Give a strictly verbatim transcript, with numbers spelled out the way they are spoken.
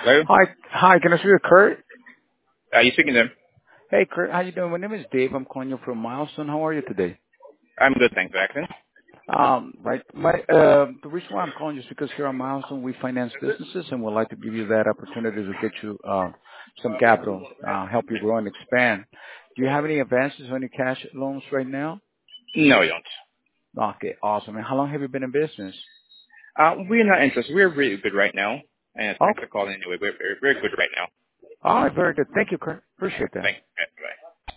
Hello? Hi, hi. Can I speak to Kurt? Are you speaking to him? Hey, Kurt. How you doing? My name is Dave. I'm calling you from Milestone. How are you today? I'm good, thanks, Jackson. Um, right. My uh, the reason why I'm calling you is because here on Milestone we finance businesses, and we'd like to give you that opportunity to get you uh, some capital, uh, help you grow and expand. Do you have any advances or any cash loans right now? No, we don't. Okay, awesome. And how long have you been in business? Uh, we're not interested. We're really good right now. And thanks Okay. for calling anyway. We're, we're, we're good right now. All right, very good. Thank you, Kurt. Appreciate that. Thanks. Bye.